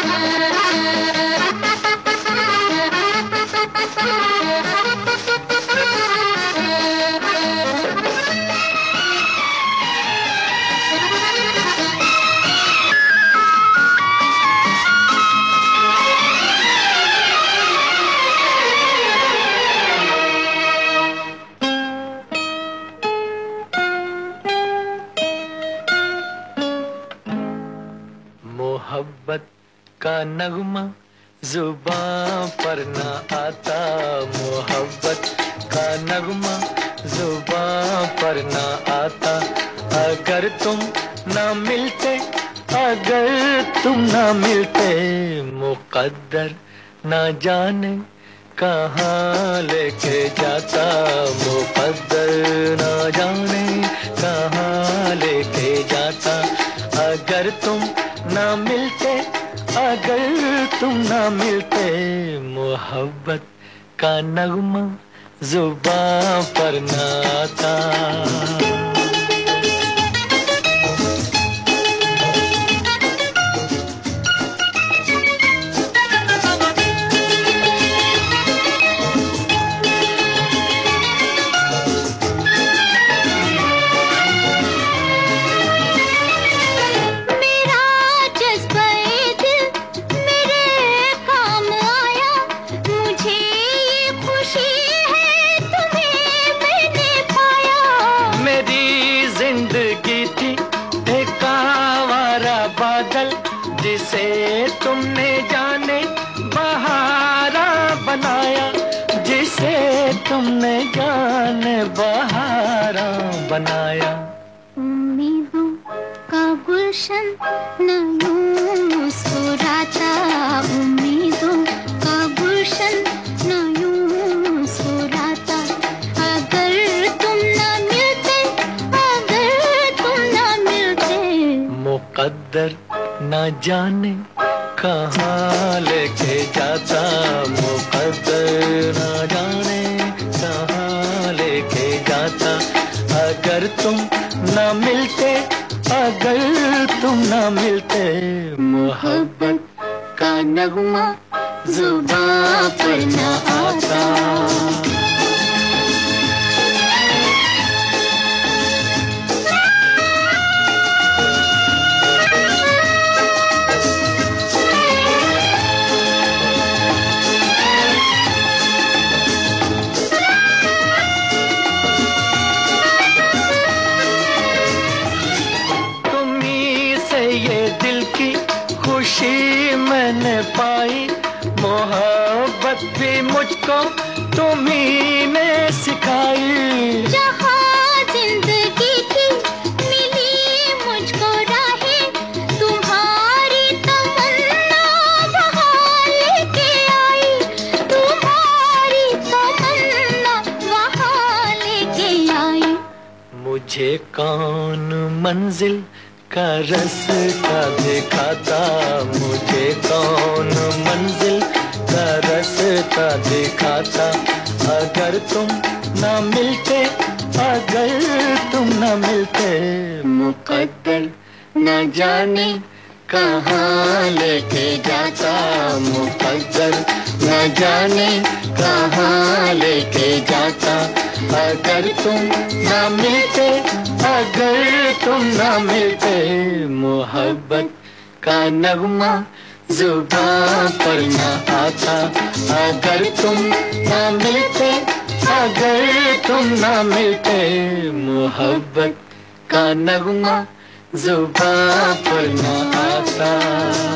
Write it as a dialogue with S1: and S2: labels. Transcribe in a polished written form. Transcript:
S1: मोहब्बत का नगमा जुबां पर ना आता, मोहब्बत का नगमा जुबां पर ना आता। अगर तुम ना मिलते, अगर तुम ना मिलते, मुकद्दर ना जाने कहाँ लेके जाता, मुकद्दर ना जाने कहाँ लेके जाता। अगर तुम ना मिलते, अगर तुम ना मिलते, मोहब्बत का नगमा जुबां पर ना आता। बादल जिसे तुमने जाने बहारा बनाया, जिसे तुमने जाने बहारा बनाया।
S2: उम्मीदों का गुलशन न यूं मुस्कुराता, उम्मीदों का गुलशन न यूं मुस्कुराता। अगर तुम न मिलते, अगर तुम न मिलते,
S1: मुकद्दर न जाने कहाँ लेके जाता, मुकद्दर न जाने कहाँ लेके जाता। अगर तुम न मिलते, अगर तुम न मिलते, मोहब्बत का नगमा जुबां पर न आता। खुशी मैंने पाई, मोहब्बत भी मुझको तुम्ही ने सिखाई।
S2: जहाँ जिंदगी की मिली मुझको राहें, तुम्हारी तमन्ना वहाँ लेके आई, तुम्हारी तमन्ना वहाँ लेके आई।
S1: मुझे कौन मंजिल का रास्ता दिखाता, मुझे कौन मंजिल का रास्ता दिखाता। अगर तुम ना मिलते, अगर तुम ना मिलते, मुकद्दर न जाने कहाँ लेके जाता, मुकद्दर न जाने कहाँ लेके जाता। अगर तुम ना मिलते, अगर तुम ना मिलते, मोहब्बत का नगमा जुबां पर ना आता। अगर तुम ना मिलते, अगर तुम ना मिलते, मोहब्बत का नगमा जुबां पर ना आता।